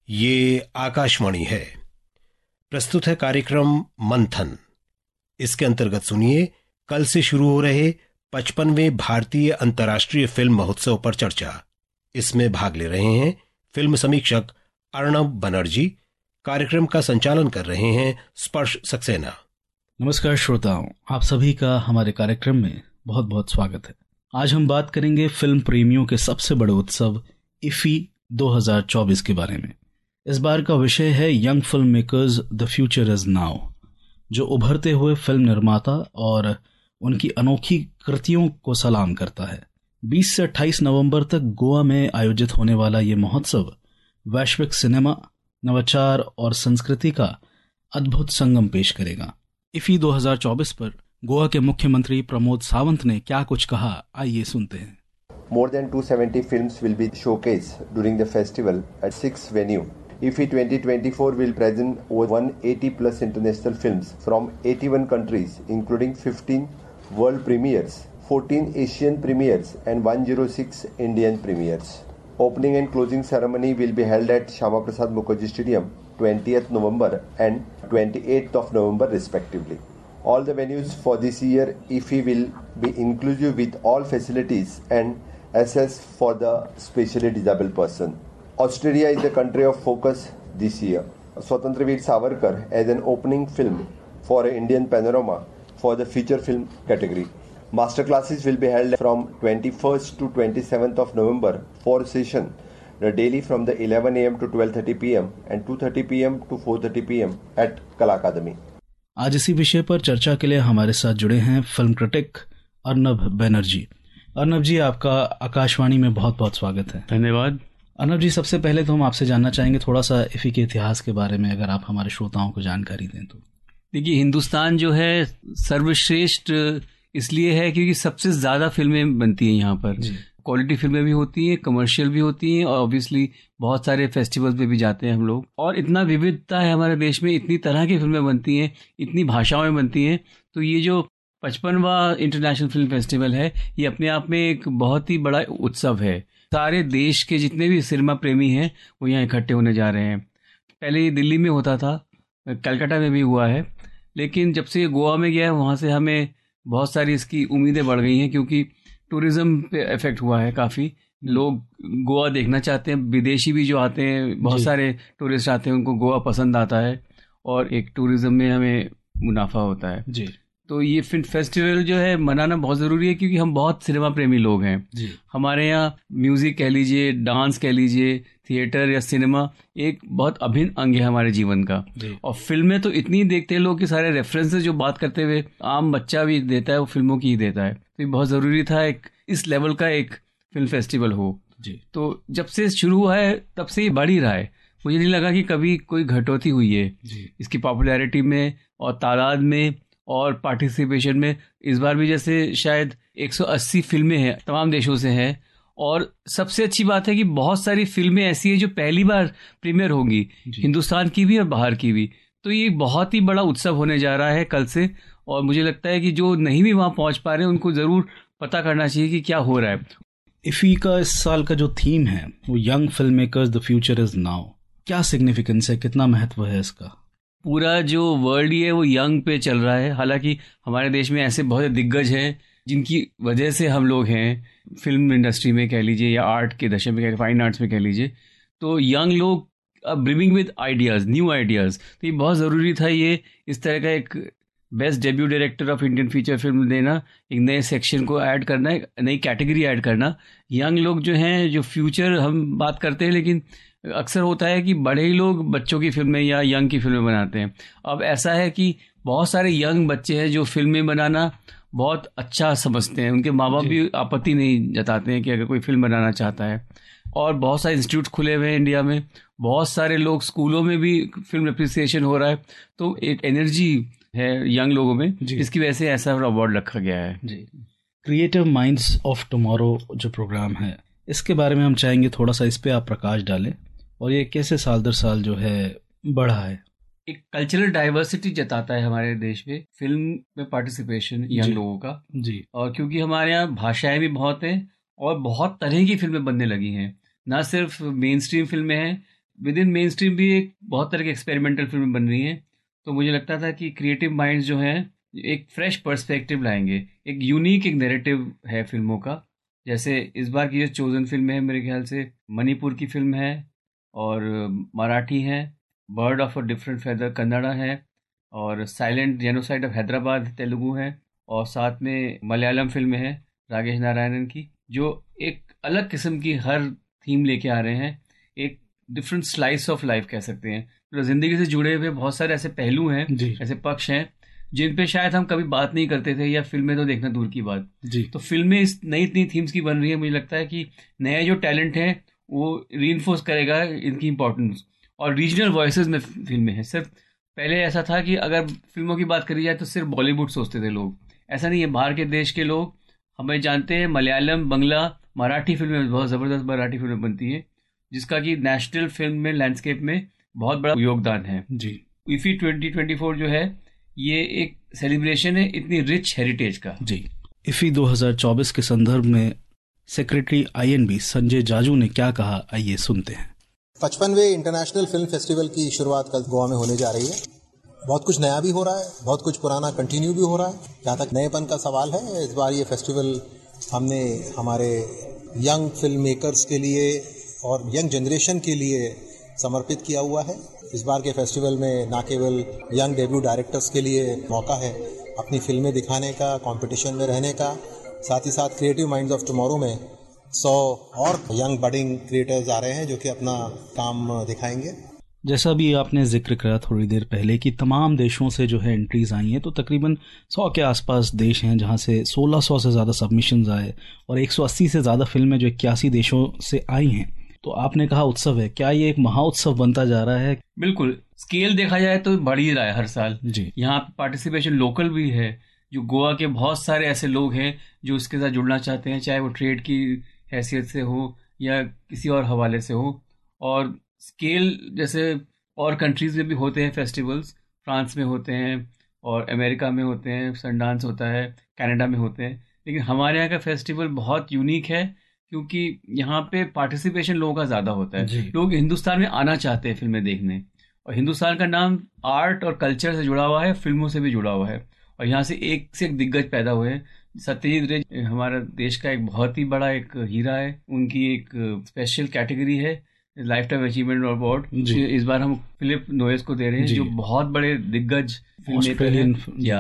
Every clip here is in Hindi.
ये आकाशवाणी है। प्रस्तुत है कार्यक्रम मंथन। इसके अंतर्गत सुनिए कल से शुरू हो रहे 55वें भारतीय अंतर्राष्ट्रीय फिल्म महोत्सव पर चर्चा। इसमें भाग ले रहे हैं फिल्म समीक्षक अर्णब बनर्जी। कार्यक्रम का संचालन कर रहे हैं स्पर्श सक्सेना। नमस्कार श्रोताओं, आप सभी का हमारे कार्यक्रम में बहुत बहुत स्वागत है। आज हम बात करेंगे फिल्म प्रेमियों के सबसे बड़े उत्सव इफी 2024 के बारे में। इस बार का विषय है young film makers the future is now, जो उभरते हुए फिल्म निर्माता और उनकी अनोखी कृतियों को सलाम करता है। 20 से 28 नवंबर तक गोवा में आयोजित होने वाला ये महोत्सव वैश्विक सिनेमा, नवाचार और संस्कृति का अद्भुत संगम पेश करेगा। इफी 2024 पर गोवा के मुख्यमंत्री प्रमोद सावंत ने क्या कुछ कहा, आइए सुनते हैं। More than 270 films will be showcased during the festival at 6 venues. IFFI 2024 will present over 180 plus international films from 81 countries, including 15 world premieres, 14 Asian premieres, and 106 Indian premieres. Opening and closing ceremony will be held at Shama Prasad Mukherjee Stadium, 20th November and 28th of November respectively. All the venues for this year IFFI will be inclusive with all facilities and access for the specially disabled person. Australia is the country of focus this year. Swatantra Veer Savarkar as an opening film for an Indian panorama for the feature film category. Master classes will be held from 21st to 27th of November, 4 sessions daily from the 11 a.m. to 12:30 p.m. and 2:30 p.m. to 4:30 p.m. at Kala Academy. आज इसी विषय पर चर्चा के लिए हमारे साथ जुड़े हैं फिल्म क्रिटिक अर्णब बनर्जी। अर्णब जी, आपका आकाशवाणी में बहुत बहुत स्वागत है। धन्यवाद। अर्णब जी, सबसे पहले तो हम आपसे जानना चाहेंगे थोड़ा सा इफी के इतिहास के बारे में, अगर आप हमारे श्रोताओं को जानकारी दें तो। देखिए, हिंदुस्तान जो है सर्वश्रेष्ठ इसलिए है क्योंकि सबसे ज्यादा फिल्में बनती हैं यहाँ पर। क्वालिटी फिल्में भी होती हैं, कमर्शियल भी होती हैं, और ऑब्वियसली बहुत सारे फेस्टिवल्स पे भी जाते हैं हम लोग। और इतना विविधता है हमारे देश में, इतनी तरह की फिल्में बनती हैं, इतनी भाषाओं में बनती हैं। तो ये जो 55वां इंटरनेशनल फिल्म फेस्टिवल है, ये अपने आप में एक बहुत ही बड़ा उत्सव है। सारे देश के जितने भी सिनेमा प्रेमी हैं वो यहाँ इकट्ठे होने जा रहे हैं। पहले ये दिल्ली में होता था, कलकत्ता में भी हुआ है, लेकिन जब से ये गोवा में गया है वहाँ से हमें बहुत सारी इसकी उम्मीदें बढ़ गई हैं, क्योंकि टूरिज्म पे इफेक्ट हुआ है। काफ़ी लोग गोवा देखना चाहते हैं, विदेशी भी जो आते हैं, बहुत सारे टूरिस्ट आते हैं, उनको गोवा पसंद आता है और एक टूरिज्म में हमें मुनाफा होता है जी। तो ये फिल्म फेस्टिवल जो है मनाना बहुत ज़रूरी है, क्योंकि हम बहुत सिनेमा प्रेमी लोग हैं जी। हमारे यहाँ म्यूज़िक कह लीजिए, डांस कह लीजिए, थिएटर या सिनेमा एक बहुत अभिन्न अंग है हमारे जीवन का। और फिल्में तो इतनी देखते हैं लोग कि सारे रेफरेंसेस जो बात करते हुए आम बच्चा भी देता है, वो फिल्मों की ही देता है। तो ये बहुत ज़रूरी था एक इस लेवल का एक फिल्म फेस्टिवल हो जी। तो जब से शुरू हुआ है तब से ये बढ़ ही रहा है। मुझे नहीं लगा कि कभी कोई घटोती हुई है इसकी पॉपुलैरिटी में और तादाद में और पार्टिसिपेशन में। इस बार भी जैसे शायद 180 फिल्में हैं, तमाम देशों से हैं। और सबसे अच्छी बात है कि बहुत सारी फिल्में ऐसी हैं जो पहली बार प्रीमियर होंगी, हिंदुस्तान की भी और बाहर की भी। तो ये बहुत ही बड़ा उत्सव होने जा रहा है कल से। और मुझे लगता है कि जो नहीं भी वहाँ पहुँच पा रहे हैं उनको ज़रूर पता करना चाहिए कि क्या हो रहा है। इफी का इस साल का जो थीम है वो young film makers the future is now, क्या सिग्निफिकेंस है, कितना महत्व है इसका? पूरा जो वर्ल्ड ही है वो यंग पे चल रहा है। हालांकि हमारे देश में ऐसे बहुत दिग्गज हैं जिनकी वजह से हम लोग हैं फिल्म इंडस्ट्री में कह लीजिए, या आर्ट के दशे में, फाइन आर्ट्स में कह लीजिए। तो यंग लोग bringing with ideas, new ideas. तो ये बहुत ज़रूरी था, ये इस तरह का एक best debut director of Indian feature film देना, एक नए सेक्शन को ऐड करना, एक नई कैटेगरी ऐड करना। यंग लोग जो हैं, जो फ्यूचर हम बात करते हैं, लेकिन अक्सर होता है कि बड़े ही लोग बच्चों की फिल्में या यंग की फिल्में बनाते हैं। अब ऐसा है कि बहुत सारे यंग बच्चे हैं जो फिल्में बनाना बहुत अच्छा समझते हैं, उनके माँ बाप भी आपत्ति नहीं जताते हैं कि अगर कोई फिल्म बनाना चाहता है। और बहुत सारे इंस्टीट्यूट खुले हुए हैं इंडिया में, बहुत सारे लोग स्कूलों में भी फिल्म एप्रिसिएशन हो रहा है। तो एक एनर्जी है यंग लोगों में, जिसकी वजह से ऐसा अवार्ड रखा गया है जी। क्रिएटिव माइंड्स ऑफ टुमारो जो प्रोग्राम है, इसके बारे में हम चाहेंगे थोड़ा सा इस पे आप प्रकाश डालें, और ये कैसे साल दर साल जो है बढ़ा है। एक कल्चरल डाइवर्सिटी जताता है हमारे देश में फिल्म में पार्टिसिपेशन यंग लोगों का जी। और क्योंकि हमारे यहाँ भाषाएं भी बहुत हैं और बहुत तरह की फिल्में बनने लगी हैं, ना सिर्फ मेन स्ट्रीम फिल्में हैं, विद इन मेन स्ट्रीम भी एक बहुत तरह की एक्सपेरिमेंटल फिल्म बन रही हैं। तो मुझे लगता था कि क्रिएटिव माइंड्स जो हैं एक फ्रेश पर्सपेक्टिव लाएंगे, एक यूनिक एक नैरेटिव है फिल्मों का। जैसे इस बार की जो चोजन फिल्म है, मेरे ख्याल से मणिपुर की फिल्म है, और मराठी है, bird of a different feather Kannada है, और silent genocide of Hyderabad Telugu है, और साथ में मलयालम फिल्म है राजेश नारायणन की, जो एक अलग किस्म की हर थीम लेके आ रहे हैं, एक डिफरेंट स्लाइस ऑफ लाइफ कह सकते हैं। तो ज़िंदगी से जुड़े हुए बहुत सारे ऐसे पहलू हैं, ऐसे पक्ष हैं जिन पे शायद हम कभी बात नहीं करते थे, या फिल्में तो देखना दूर की बात जी। तो फिल्में इस नई थीम्स की बन रही है। मुझे लगता है कि नए जो टैलेंट हैं वो रीइंफोर्स करेगा इनकी इंपॉर्टेंस। और रीजनल वॉइसेस में फिल्में हैं। सिर्फ पहले ऐसा था कि अगर फिल्मों की बात करी जाए तो सिर्फ बॉलीवुड सोचते थे लोग, ऐसा नहीं है। बाहर के देश के लोग हमें जानते हैं, मलयालम, बंगला, मराठी फिल्में, बहुत ज़बरदस्त मराठी फिल्में बनती हैं, जिसका कि नेशनल फिल्म में लैंडस्केप में बहुत बड़ा योगदान है जी। इफी 2024 जो है ये एक सेलिब्रेशन है इतनी रिच हेरिटेज का जी। इफी 2024 के संदर्भ में सेक्रेटरी INB संजय जाजू ने क्या कहा, आइए सुनते हैं। 55वें इंटरनेशनल फिल्म फेस्टिवल की शुरुआत कल गोवा में होने जा रही है। बहुत कुछ नया भी हो रहा है, बहुत कुछ पुराना कंटिन्यू भी हो रहा है। जहाँ तक नएपन का सवाल है, इस बार ये फेस्टिवल हमने हमारे यंग फिल्म मेकर्स के लिए और यंग जनरेशन के लिए समर्पित किया हुआ है। इस बार के फेस्टिवल में न केवल यंग डेब्यू डायरेक्टर्स के लिए मौका है अपनी फिल्में दिखाने का, कंपटीशन में रहने का, साथ ही साथ क्रिएटिव माइंड्स ऑफ टुमारो में 100 और यंग बडिंग क्रिएटर्स आ रहे हैं जो कि अपना काम दिखाएंगे। जैसा भी आपने जिक्र करा थोड़ी देर पहले कि तमाम देशों से जो है एंट्रीज आई हैं, तो तकरीबन 100 के आसपास देश हैं जहां से 1600 से ज़्यादा सबमिशंस आए, और 180 से ज़्यादा फिल्में जो 81 देशों से आई हैं। तो आपने कहा उत्सव है, क्या ये एक महाउत्सव बनता जा रहा है? बिल्कुल, स्केल देखा जाए तो बढ़ ही रहा है हर साल जी। यहाँ पार्टिसिपेशन लोकल भी है, जो गोवा के बहुत सारे ऐसे लोग हैं जो इसके साथ जुड़ना चाहते हैं, चाहे वो ट्रेड की हैसियत से हो या किसी और हवाले से हो। और स्केल जैसे और कंट्रीज में भी होते हैं फेस्टिवल्स, फ्रांस में होते हैं और अमेरिका में होते हैं, सनडांस होता है, कनाडा में होते हैं, लेकिन हमारे यहाँ का फेस्टिवल बहुत यूनिक है क्योंकि यहाँ पे पार्टिसिपेशन लोगों का ज़्यादा होता है। लोग हिंदुस्तान में आना चाहते हैं फिल्में देखने, और हिंदुस्तान का नाम आर्ट और कल्चर से जुड़ा हुआ है, फिल्मों से भी जुड़ा हुआ है, और यहाँ से एक दिग्गज पैदा हुए हैं। सत्यजीत रे हमारा देश का एक बहुत ही बड़ा एक हीरा है, उनकी एक स्पेशल कैटेगरी है लाइफ टाइम अचीवमेंट अवार्ड। इस बार हम फिलिप नोयस को दे रहे हैं, जो बहुत बड़े दिग्गज फिल्म मेकर हैं, या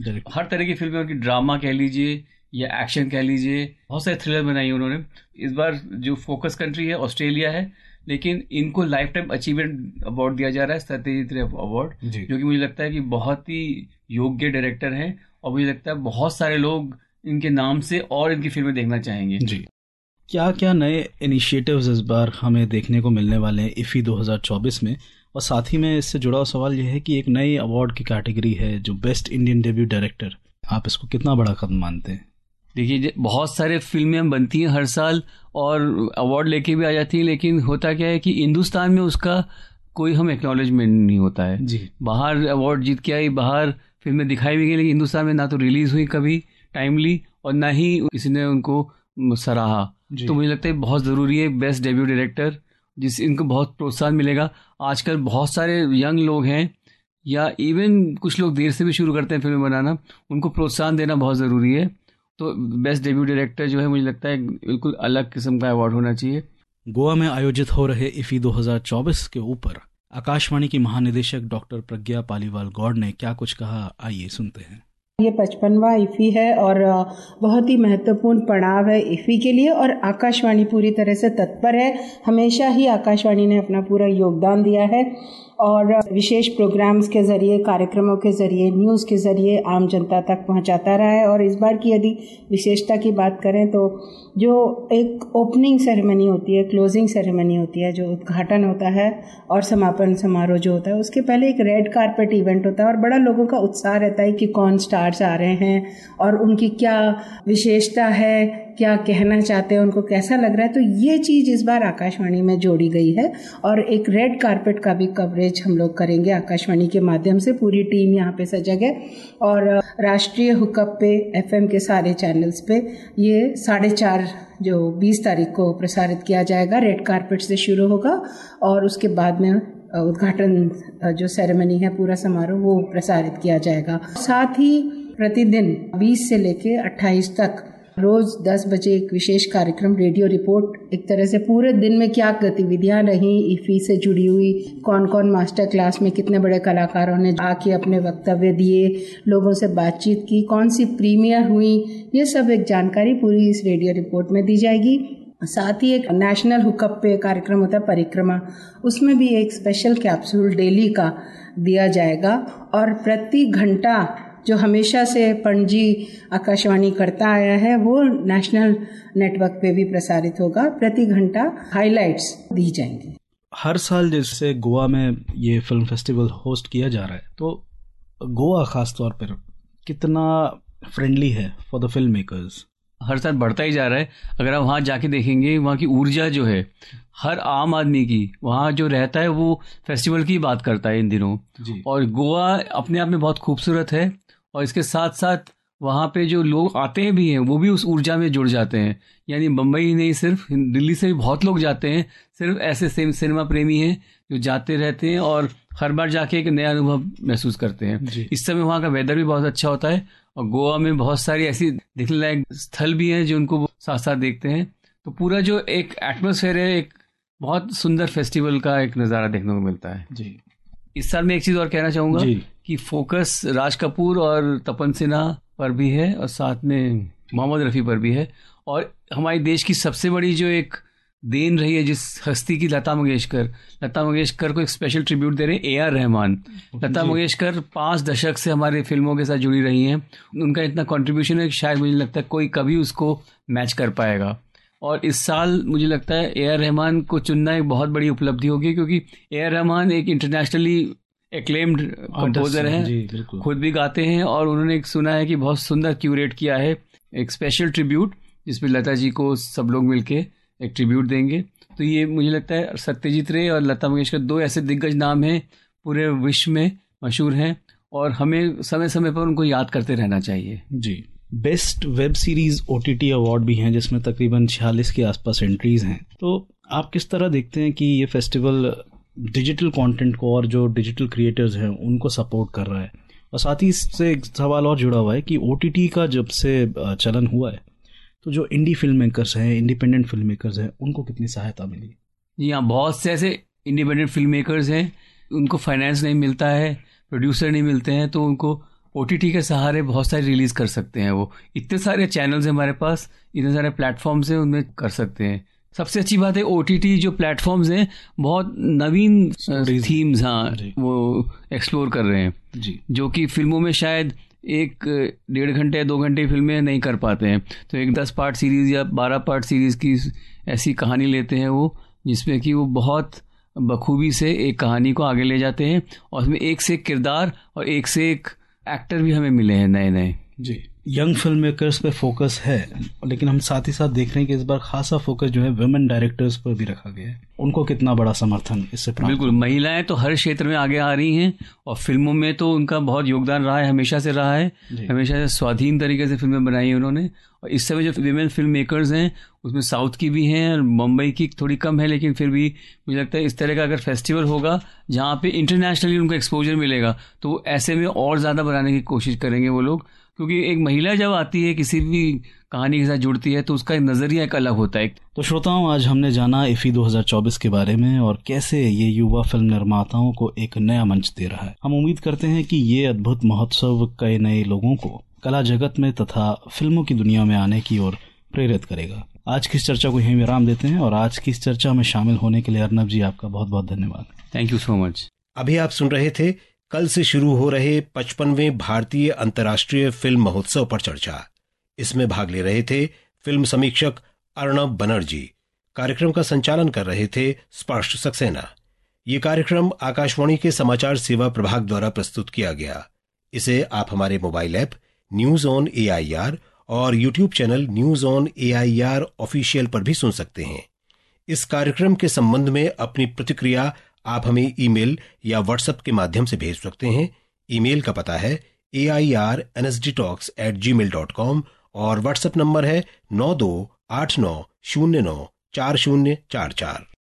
हर तरह की फिल्में, उनकी ड्रामा कह लीजिए या एक्शन कह लीजिए, बहुत सारे थ्रिलर बनाई उन्होंने। इस बार जो फोकस कंट्री है ऑस्ट्रेलिया है, लेकिन इनको लाइफ टाइम अचीवमेंट अवार्ड दिया जा रहा है, सत्यजीत रे अवार्ड, जो कि मुझे लगता है कि बहुत ही योग्य डायरेक्टर हैं, और मुझे लगता है बहुत सारे लोग इनके नाम से और इनकी फिल्में देखना चाहेंगे जी। क्या क्या नए इनिशिएटिव्स इस बार हमें देखने को मिलने वाले हैं इफी 2024 में? और साथ ही में इससे जुड़ा सवाल यह है कि एक नई अवार्ड की कैटेगरी है जो बेस्ट इंडियन डेब्यू डायरेक्टर, आप इसको कितना बड़ा कदम मानते हैं? देखिए, बहुत सारे फिल्में बनती हैं हर साल और अवार्ड लेके भी आ जाती हैं, लेकिन होता क्या है कि हिंदुस्तान में उसका कोई हम एक्नॉलेजमेंट नहीं होता है जी। बाहर अवार्ड जीत के आई, बाहर फिल्में दिखाई भी गई, लेकिन हिंदुस्तान में ना तो रिलीज हुई कभी टाइमली, और ना ही किसी ने उनको सराहा। तो मुझे लगता है बहुत ज़रूरी है बेस्ट डेब्यू डायरेक्टर, जिससे इनको बहुत प्रोत्साहन मिलेगा। आजकल बहुत सारे यंग लोग हैं, या इवन कुछ लोग देर से भी शुरू करते हैं फिल्में बनाना, उनको प्रोत्साहन देना बहुत ज़रूरी है। तो बेस्ट डेब्यू डायरेक्टर जो है, मुझे लगता है बिल्कुल अलग किस्म का अवार्ड होना चाहिए। गोवा में आयोजित हो रहे इफी 2024 के ऊपर आकाशवाणी की महानिदेशक डॉक्टर प्रज्ञा पालीवाल गौड़ ने क्या कुछ कहा, आइए सुनते हैं। ये 55वां इफी है और बहुत ही महत्वपूर्ण पड़ाव है इफी के लिए, और आकाशवाणी पूरी तरह से तत्पर है। हमेशा ही आकाशवाणी ने अपना पूरा योगदान दिया है, और विशेष प्रोग्राम्स के ज़रिए, कार्यक्रमों के ज़रिए, न्यूज़ के ज़रिए आम जनता तक पहुंचाता रहा है। और इस बार की यदि विशेषता की बात करें तो जो एक ओपनिंग सेरेमनी होती है, क्लोजिंग सेरेमनी होती है, जो उद्घाटन होता है और समापन समारोह जो होता है, उसके पहले एक रेड कारपेट इवेंट होता है, और बड़ा लोगों का उत्साह रहता है कि कौन स्टार्स आ रहे हैं और उनकी क्या विशेषता है, क्या कहना चाहते हैं, उनको कैसा लग रहा है। तो ये चीज़ इस बार आकाशवाणी में जोड़ी गई है और एक रेड कारपेट का भी कवरेज हम लोग करेंगे आकाशवाणी के माध्यम से। पूरी टीम यहाँ पे सजग है और राष्ट्रीय हुकअप पे FM के सारे चैनल्स पे ये 4:30 जो 20 तारीख को प्रसारित किया जाएगा। रेड कारपेट से शुरू होगा और उसके बाद में उद्घाटन जो सेरेमनी है, पूरा समारोह, वो प्रसारित किया जाएगा। साथ ही प्रतिदिन 20 से लेके 28 तक रोज 10 बजे एक विशेष कार्यक्रम रेडियो रिपोर्ट, एक तरह से पूरे दिन में क्या गतिविधियां रही इफी से जुड़ी हुई, कौन कौन मास्टर क्लास में, कितने बड़े कलाकारों ने आके अपने वक्तव्य दिए, लोगों से बातचीत की, कौन सी प्रीमियर हुई, ये सब एक जानकारी पूरी इस रेडियो रिपोर्ट में दी जाएगी। साथ ही एक नेशनल हुकअप पे कार्यक्रम होता है परिक्रमा, उसमें भी एक स्पेशल कैप्सूल डेली का दिया जाएगा और प्रति घंटा जो हमेशा से पणजी आकाशवाणी करता आया है वो नेशनल नेटवर्क पे भी प्रसारित होगा। प्रति घंटा हाइलाइट्स दी जाएंगी। हर साल जैसे गोवा में ये फिल्म फेस्टिवल होस्ट किया जा रहा है, तो गोवा खास तौर पर कितना फ्रेंडली है फॉर द फिल्म मेकर्स? हर साल बढ़ता ही जा रहा है। अगर आप वहाँ जाके देखेंगे, वहाँ की ऊर्जा जो है हर आम आदमी की वहाँ जो रहता है वो फेस्टिवल की बात करता है इन दिनों जी। और गोवा अपने आप में बहुत खूबसूरत है और इसके साथ साथ वहाँ पे जो लोग आते हैं भी हैं वो भी उस ऊर्जा में जुड़ जाते हैं। यानी बम्बई ही नहीं, सिर्फ दिल्ली से भी बहुत लोग जाते हैं, सिर्फ ऐसे सिनेमा प्रेमी हैं जो जाते रहते हैं और हर बार जाके एक नया अनुभव महसूस करते हैं। इस समय वहाँ का वेदर भी बहुत अच्छा होता है और गोवा में बहुत सारी ऐसी देखने लायक स्थल भी हैं जो उनको साथ साथ देखते हैं। तो पूरा जो एक एटमॉस्फेयर है, एक बहुत सुंदर फेस्टिवल का एक नज़ारा देखने को मिलता है जी। इस साल मैं एक चीज़ और कहना चाहूँगा कि फोकस राज कपूर और तपन सिन्हा पर भी है और साथ में मोहम्मद रफ़ी पर भी है। और हमारे देश की सबसे बड़ी जो एक देन रही है जिस हस्ती की, लता मंगेशकर को एक स्पेशल ट्रिब्यूट दे रहे हैं AR रहमान। लता मंगेशकर 5 दशक से हमारे फिल्मों के साथ जुड़ी रही हैं। उनका इतना कंट्रीब्यूशन है कि शायद मुझे लगता है कोई कभी उसको मैच कर पाएगा। और इस साल मुझे लगता है AR रहमान को चुनना एक बहुत बड़ी उपलब्धि होगी, क्योंकि AR रहमान एक इंटरनेशनली एक्लेम्ड कंपोजर हैं, खुद भी गाते हैं और उन्होंने एक सुना है कि बहुत सुंदर क्यूरेट किया है एक स्पेशल ट्रिब्यूट जिसमें लता जी को सब लोग मिलके एक ट्रिब्यूट देंगे। तो ये मुझे लगता है सत्यजीत रे और लता मंगेशकर 2 ऐसे दिग्गज नाम हैं, पूरे विश्व में मशहूर हैं और हमें समय समय पर उनको याद करते रहना चाहिए जी। Best web series OTT award भी हैं जिसमें तकरीबन 46 के आसपास एंट्रीज हैं। तो आप किस तरह देखते हैं कि ये फेस्टिवल डिजिटल कंटेंट को और जो डिजिटल क्रिएटर्स हैं उनको सपोर्ट कर रहा है? और साथ ही इससे एक सवाल और जुड़ा हुआ है कि OTT का जब से चलन हुआ है तो जो इंडी फिल्म मेकर्स हैं, इंडिपेंडेंट फिल्म मेकर्स हैं, उनको कितनी सहायता मिली? जी हाँ, बहुत से ऐसे इंडिपेंडेंट फिल्म मेकर्स हैं, उनको फाइनेंस नहीं मिलता है, प्रोड्यूसर नहीं मिलते हैं, तो उनको OTT के सहारे बहुत सारे रिलीज कर सकते हैं। वो इतने सारे चैनल्स हैं हमारे पास, इतने सारे प्लेटफॉर्म्स हैं, उनमें कर सकते हैं। सबसे अच्छी बात है OTT जो प्लेटफॉर्म्स हैं बहुत नवीन थीम्स वो एक्सप्लोर कर रहे हैं जी, जो कि फिल्मों में शायद 1-1.5 घंटे 2 घंटे की फिल्में नहीं कर पाते हैं। तो एक 10 पार्ट सीरीज़ या 12 पार्ट सीरीज़ की ऐसी कहानी लेते हैं वो, जिसमें कि वो बहुत बखूबी से एक कहानी को आगे ले जाते हैं और उसमें एक से एक किरदार और एक से एक एक्टर भी हमें मिले हैं नए नए जी। यंग फिल्म मेकर्स पे फोकस है, लेकिन हम साथ ही साथ देख रहे हैं कि इस बार खासा फोकस जो है वुमेन डायरेक्टर्स पर भी रखा गया है। उनको कितना बड़ा समर्थन इससे प्राप्त? बिल्कुल, महिलाएं तो हर क्षेत्र में आगे आ रही हैं और फिल्मों में तो उनका बहुत योगदान रहा है, हमेशा से रहा है, हमेशा से स्वाधीन तरीके से फिल्में बनाई हैं उन्होंने। और इस समय जो विमेन फिल्म मेकर्स हैं उसमें साउथ की भी हैं और मुंबई की थोड़ी कम है, लेकिन फिर भी मुझे लगता है इस तरह का अगर फेस्टिवल होगा जहाँ पे इंटरनेशनली उनको एक्सपोजर मिलेगा तो ऐसे में और ज़्यादा बनाने की कोशिश करेंगे वो लोग, क्योंकि एक महिला जब आती है किसी भी कहानी के साथ जुड़ती है तो उसका एक नजरिया एक अलग होता है। तो श्रोताओं, आज हमने जाना इफी 2024 के बारे में और कैसे ये युवा फिल्म निर्माताओं को एक नया मंच दे रहा है। हम उम्मीद करते हैं कि ये अद्भुत महोत्सव कई नए लोगों को कला जगत में तथा फिल्मों की दुनिया में आने की ओर प्रेरित करेगा। आज की इस चर्चा को यहीं विराम देते हैं और आज की इस चर्चा में शामिल होने के लिए अर्नब जी आपका बहुत बहुत धन्यवाद। Thank you so much. अभी आप सुन रहे थे कल से शुरू हो रहे 55वें भारतीय अंतर्राष्ट्रीय फिल्म महोत्सव पर चर्चा। इसमें भाग ले रहे थे फिल्म समीक्षक अर्नब बनर्जी। कार्यक्रम का संचालन कर रहे थे स्पर्श सक्सेना। ये कार्यक्रम आकाशवाणी के समाचार सेवा प्रभाग द्वारा प्रस्तुत किया गया। इसे आप हमारे mobile app news on AIR और YouTube channel news on AIR official पर भी सुन सकते हैं। इस कार्यक्रम के संबंध में अपनी प्रतिक्रिया आप हमें ईमेल या व्हाट्सएप के माध्यम से भेज सकते हैं। ईमेल का पता है airnsdtalks@gmail.com और व्हाट्सएप नंबर है 9289094044।